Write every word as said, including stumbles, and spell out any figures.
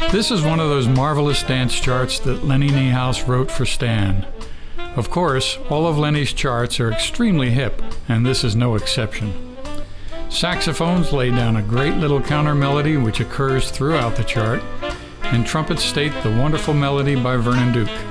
This is one of those marvelous dance charts that Lenny Niehaus wrote for Stan. Of course, all of Lenny's charts are extremely hip, and this is no exception. Saxophones lay down a great little counter melody which occurs throughout the chart, and trumpets state the wonderful melody by Vernon Duke.